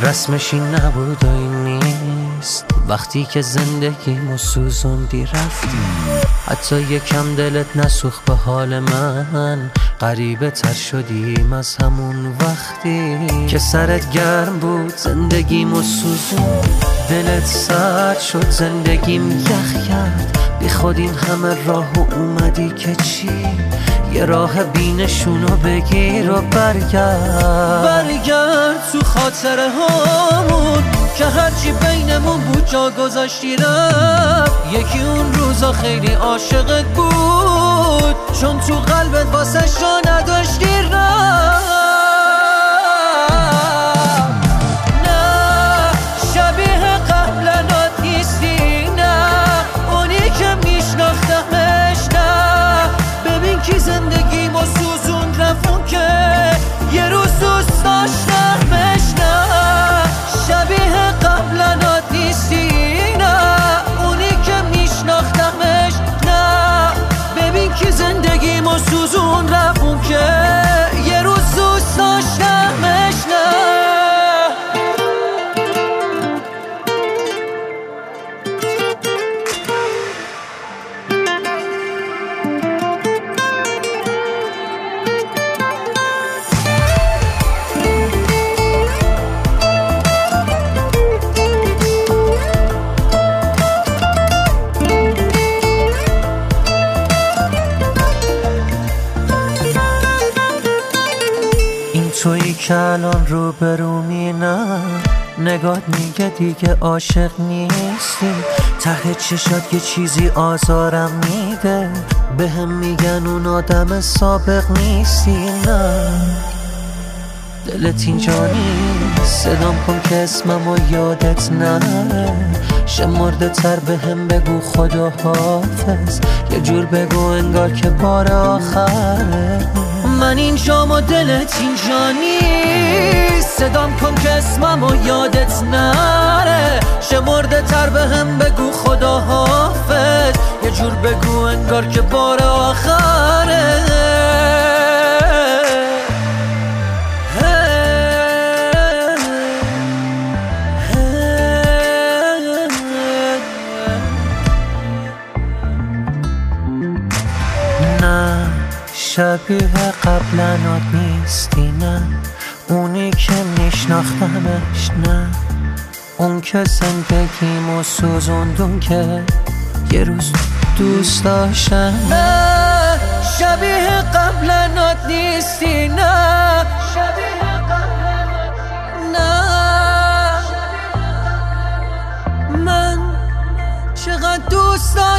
رسمش این نبود و این نیست. وقتی که زندگیمو سوزوندی رفتی، حتی یکم دلت نسوخت به حال من. غریبه تر شدیم از همون وقتی که سرت گرم بود زندگیمو سوزون. دلت سرد شد زندگیم یخ کرد، بی خود این همه راهو اومدی که چی؟ یه راه بینشونو بگیر و برگرد تو خاطره هامون که هرچی بینمون بود جا گذاشتی رفت. یکی اون روزا خیلی عاشقت بود، چون تو قلبت واسه جا نداشتی رفت. نه شبیه قبلنات نیستی، نه اونی که میشناختمش. نه ببین کی زندگیمو سوزون رفون که یه روز دوست داشتمش. نه شبیه قبلنات نیستی، نه اونی که میشناختمش. نه ببین کی زندگیمو سوزون رفون که یه روز دوست داشتمش. نه تویی که الان رو برومی، نه نگات میگه دیگه عاشق نیستی. ته چشات یه چیزی آزارم میده، بهم میگن اون آدم سابق نیستی. نه دلت اینجا نیست، صدام کن که اسممو یادت نره. شمرده تر بهم بگو خدا حافظ، یه جور بگو انگار که بار آخره. من اینجام و دلت اینجا نیست، صدام کن که اسممو یادت نره. شمرده تر بهم بگو خدا حافظ، یه جور بگو انگار که بار آخره. نه شبیه قبلنات نیستی، نه اونی که میشناختمش. نه اون که زندگیمو سوزوندون که یه روز دوست داشتم. نه شبیه قبلنات نیستی، نه شبیه قبلنات. نه من چقدر دوست داشتم